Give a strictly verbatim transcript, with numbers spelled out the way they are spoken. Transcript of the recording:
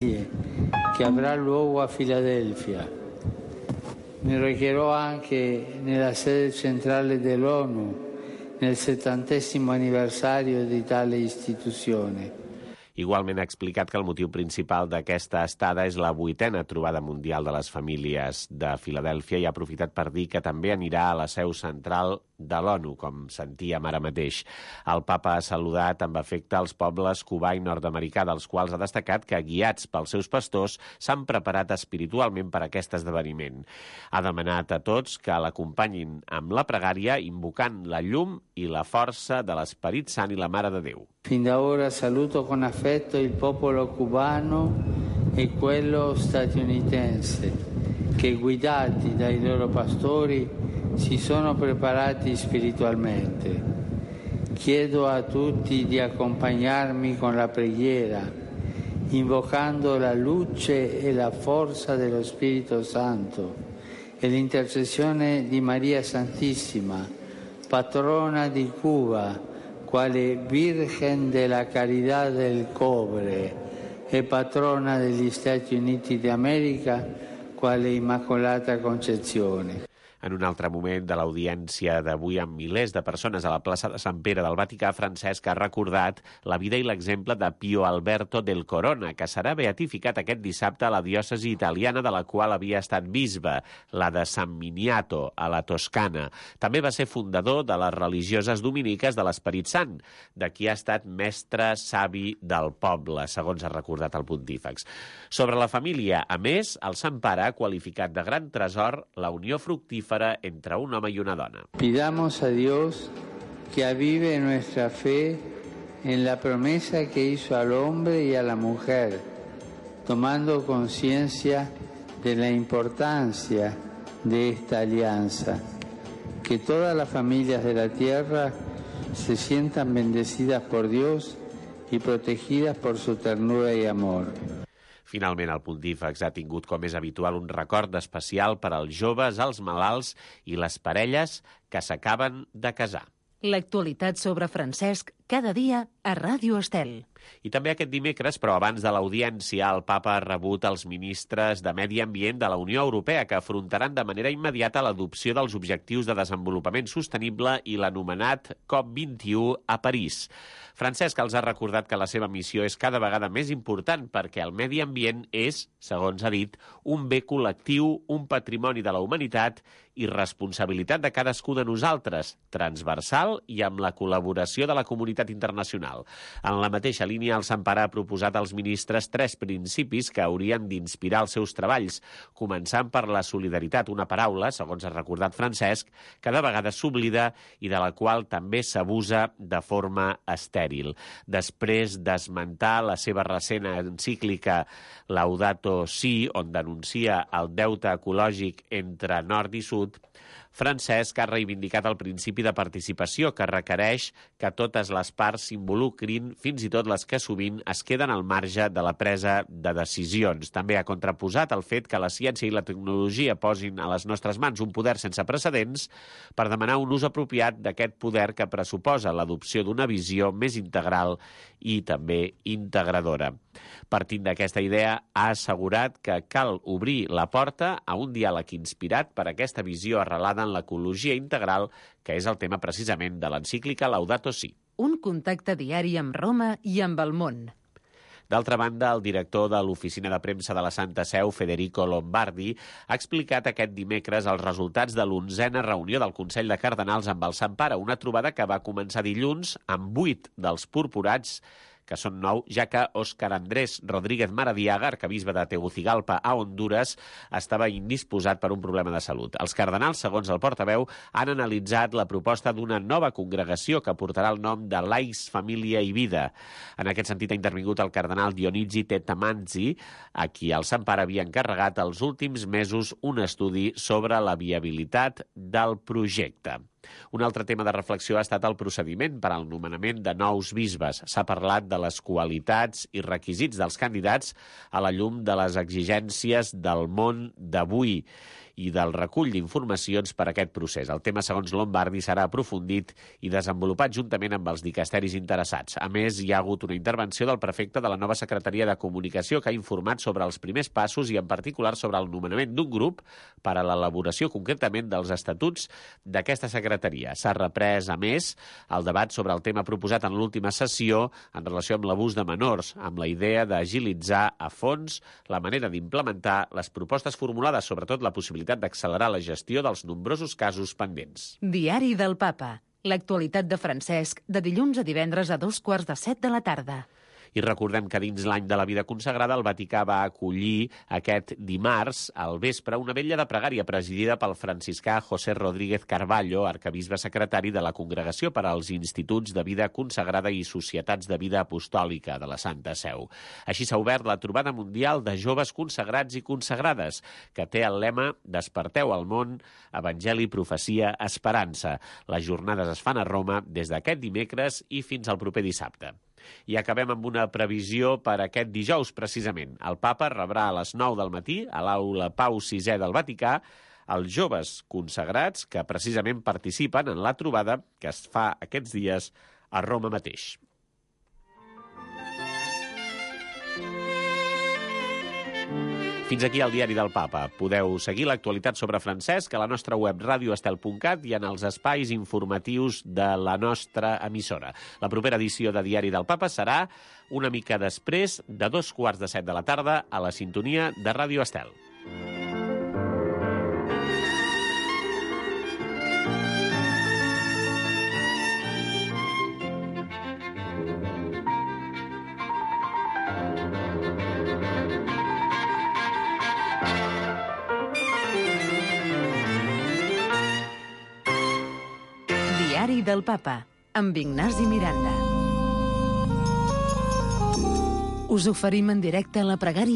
che avrà luogo a Filadelfia. Mi recherò anche nella sede centrale dell'ONU nel settantesimo anniversario di tale istituzione. Igualment ha explicat que el motiu principal d'aquesta estada és la vuitena trobada mundial de les famílies de Filadèlfia i ha aprofitat per dir que també anirà a la seu central de l'ONU, com sentíem ara mateix. El papa ha saludat amb afecte als pobles cubà i nord-americà, dels quals ha destacat que, guiats pels seus pastors, s'han preparat espiritualment per a aquest esdeveniment. Ha demanat a tots que l'acompanyin amb la pregària, invocant la llum i la força de l'Esperit Sant i la Mare de Déu. Fin da ora saluto con affetto il popolo cubano e quello statunitense, che guidati dai loro pastori si sono preparati spiritualmente. Chiedo a tutti di accompagnarmi con la preghiera, invocando la luce e la forza dello Spirito Santo e l'intercessione di Maria Santissima, patrona di Cuba, quale Virgen de la Caridad del Cobre e patrona degli Stati Uniti d'America, quale Immacolata Concezione. En un altre moment de l'audiència d'avui amb milers de persones a la plaça de Sant Pere del Vaticà, Francesc ha recordat la vida i l'exemple de Pio Alberto del Corona, que serà beatificat aquest dissabte a la diòcesi italiana de la qual havia estat bisbe, la de San Miniato, a la Toscana. També va ser fundador de les religioses dominiques de l'Esperit Sant, de qui ha estat mestre savi del poble, segons ha recordat el pontífex. Sobre la família, a més, el Sant Pare ha qualificat de gran tresor la unió fructífera entre un home y una dona. Pidamos a Dios que avive nuestra fe en la promesa que hizo al hombre y a la mujer, tomando conciencia de la importancia de esta alianza. Que todas las familias de la tierra se sientan bendecidas por Dios y protegidas por su ternura y amor. Finalment, el pontífex ha tingut, com és habitual, un record especial per als joves, els malalts i les parelles que s'acaben de casar. L'actualitat sobre Francesc cada dia a Ràdio Estel. I també aquest dimecres, però abans de l'audiència, el papa ha rebut els ministres de Medi Ambient de la Unió Europea, que afrontaran de manera immediata l'adopció dels Objectius de Desenvolupament Sostenible i l'anomenat COP vint i u a París. Francesc els ha recordat que la seva missió és cada vegada més important perquè el medi ambient és, segons ha dit, un bé col·lectiu, un patrimoni de la humanitat i responsabilitat de cadascú de nosaltres, transversal i amb la col·laboració de la comunitat internacional. En la mateixa línia, el Sant Pare ha proposat als ministres tres principis que haurien d'inspirar els seus treballs, començant per la solidaritat, una paraula, segons ha recordat Francesc, que de vegades s'oblida i de la qual també s'abusa de forma estèril. Després d'esmentar la seva recent encíclica Laudato Si, on denuncia el deute ecològic entre nord i sud, Francesc ha reivindicat el principi de participació que requereix que totes les parts s'involucrin, fins i tot les que sovint es queden al marge de la presa de decisions. També ha contraposat el fet que la ciència i la tecnologia posin a les nostres mans un poder sense precedents per demanar un ús apropiat d'aquest poder que pressuposa l'adopció d'una visió més integral i també integradora. Partint d'aquesta idea, ha assegurat que cal obrir la porta a un diàleg inspirat per aquesta visió arrelada en l'ecologia integral, que és el tema precisament de l'encíclica Laudato Si. Un contacte diari amb Roma i amb el món. D'altra banda, el director de l'Oficina de Premsa de la Santa Seu, Federico Lombardi, ha explicat aquest dimecres els resultats de l'onzena reunió del Consell de Cardenals amb el Sant Pare, una trobada que va començar dilluns amb vuit dels purpurats, que són nou, ja que Óscar Andrés Rodríguez Maradiaga, arquebisbe de Tegucigalpa a Hondures, estava indisposat per un problema de salut. Els cardenals, segons el portaveu, han analitzat la proposta d'una nova congregació que portarà el nom de Lais, Família i Vida. En aquest sentit ha intervingut el cardenal Dionigi Tetamanzi, a qui el Sant Pare havia encarregat els últims mesos un estudi sobre la viabilitat del projecte. Un altre tema de reflexió ha estat el procediment per al nomenament de nous bisbes. S'ha parlat de les qualitats i requisits dels candidats a la llum de les exigències del món d'avui i del recull d'informacions per a aquest procés. El tema, segons Lombardi, serà aprofundit i desenvolupat juntament amb els dicasteris interessats. A més, hi ha hagut una intervenció del prefecte de la nova Secretaria de Comunicació que ha informat sobre els primers passos i, en particular, sobre el nomenament d'un grup per a l'elaboració concretament dels estatuts d'aquesta secretaria. S'ha reprès, a més, el debat sobre el tema proposat en l'última sessió en relació amb l'abús de menors, amb la idea d'agilitzar a fons la manera d'implementar les propostes formulades, sobretot la possibilitat d'accelerar la gestió dels nombrosos casos pendents. Diari del Papa. L'actualitat de Francesc, de dilluns a divendres a dos quarts de set de la tarda. I recordem que dins l'any de la vida consagrada el Vaticà va acollir aquest dimarts al vespre una vetlla de pregària presidida pel franciscà José Rodríguez Carballo, arquebisbe secretari de la Congregació per als Instituts de Vida Consagrada i Societats de Vida Apostòlica de la Santa Seu. Així s'ha obert la trobada mundial de joves consagrats i consagrades, que té el lema Desperteu al món, Evangeli, Profecia, Esperança. Les jornades es fan a Roma des d'aquest dimecres i fins al proper dissabte. I acabem amb una previsió per aquest dijous, precisament. El papa rebrà a les nou del matí, a l'aula Pau sisè del Vaticà, els joves consagrats que precisament participen en la trobada que es fa aquests dies a Roma mateix. Fins aquí el Diari del Papa. Podeu seguir l'actualitat sobre Francesc a la nostra web radio estel punt cat i en els espais informatius de la nostra emissora. La propera edició de Diari del Papa serà una mica després de dos quarts de set de la tarda a la sintonia de Ràdio Estel. Diari del Papa, amb Ignasi Miranda. Us oferim en directe la pregària